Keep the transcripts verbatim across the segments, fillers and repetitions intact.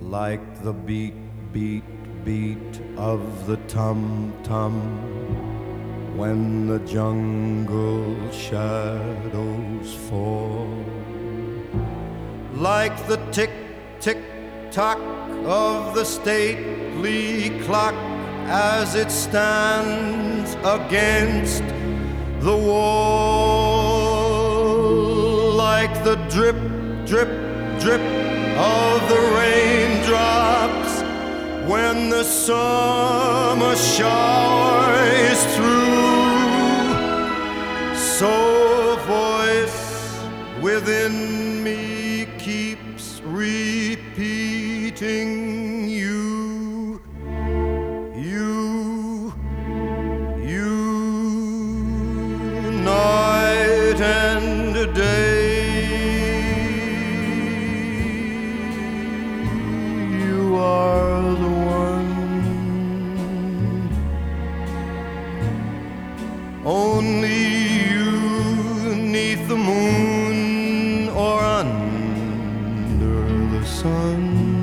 like the beat, beat, beat of the tum-tum when the jungle shadows fall, like the tick, tick, tock of the stately clock as it stands against the wall, like the drip, drip, drip of the raindrops when the summer shower is through. So a voice within me keeps repeating you, you, you, night and day. You are the one, only you, 'neath the moon or under the sun,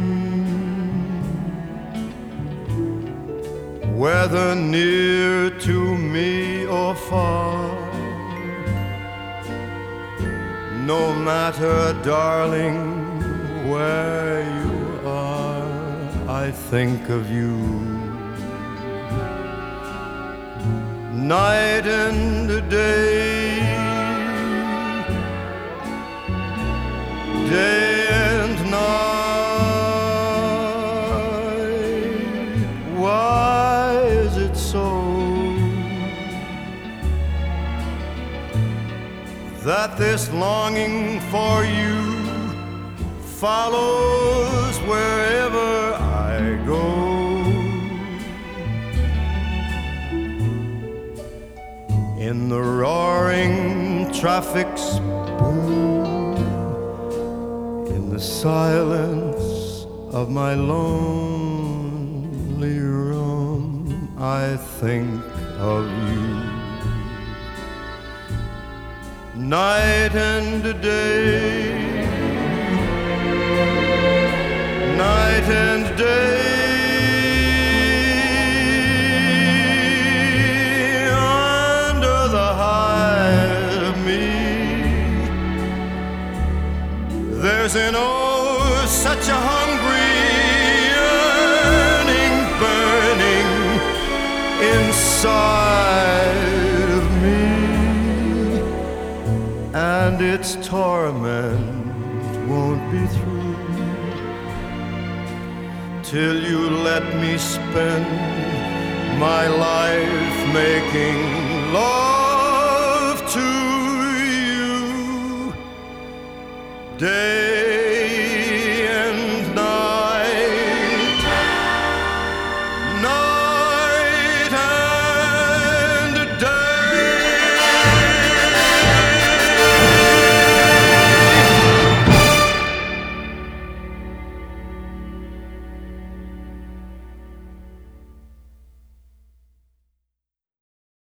whether near to me or far. No matter, darling, where you are, I think of you. Night and day, day and night. Why is it so that this longing for you follows wherever I go? In the roaring traffic's boom, in the silence of my lonely room, I think of you. Night and day, night and day, under the hide of me, there's an oh such a hungry yearning burning inside of me, and its torment won't be through till you let me spend my life making love to you, day